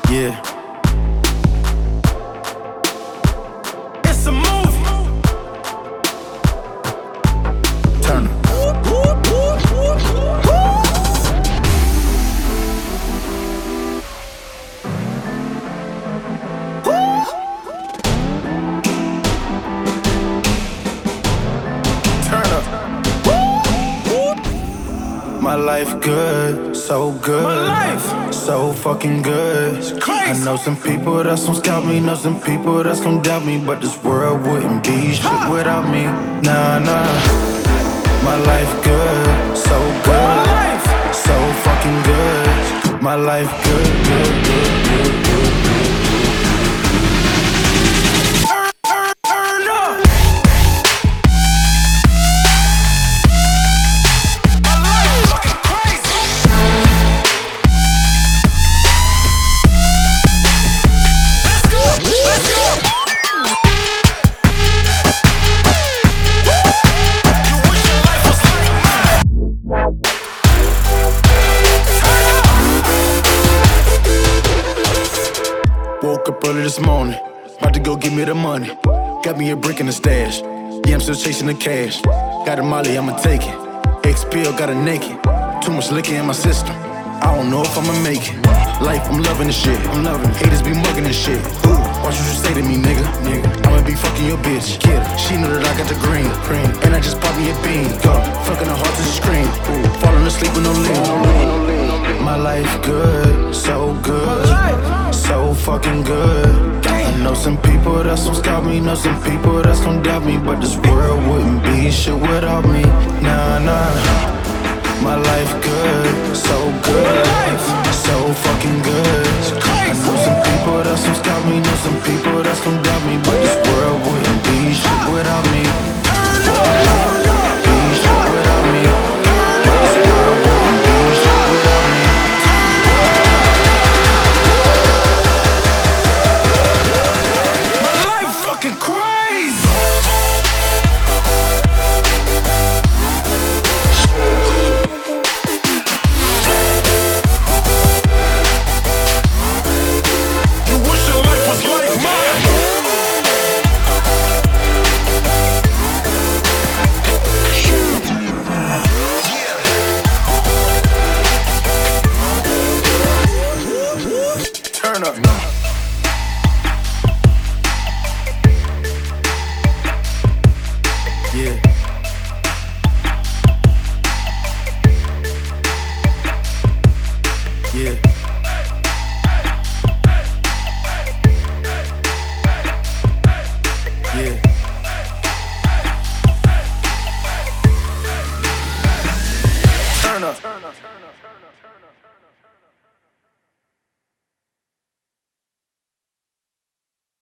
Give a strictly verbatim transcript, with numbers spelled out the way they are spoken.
Yeah. It's a movie. Turner. My life good, so good. My life so fucking good. It's crazy. I know some people that's gon' scout me, know some people that's gon' doubt me, but this world wouldn't be shit huh. without me. Nah, nah. My life good, so good. My life so fucking good. My life good, good, good, good, good, good. Woke up early this morning, about to go get me the money. Got me a brick in the stash, yeah, I'm still chasing the cash. Got a molly, I'ma take it. X-Pill, got a naked. Too much liquor in my system, I don't know if I'ma make it. Life, I'm loving this shit, I'm loving it. Haters be mugging this shit. Ooh, watch what you say to me, nigga. nigga. I'ma be fucking your bitch. Kid, she know that I got the green, cream, and I just popped me a bean. Go, fucking her heart to the screen. Ooh, falling asleep with no lean. My life good, so good, so fucking good. I know some people that's gon' scout me, know some people that's gon' doubt me, but this world wouldn't be shit without me. Nah, nah. My life good, so good, so fucking good. I know some people that's gon' scout me, know some people that's gon' doubt me, but this world wouldn't be shit without me. Be shit without me. This world wouldn't be shit without me. My life fucking crazy. Turn up.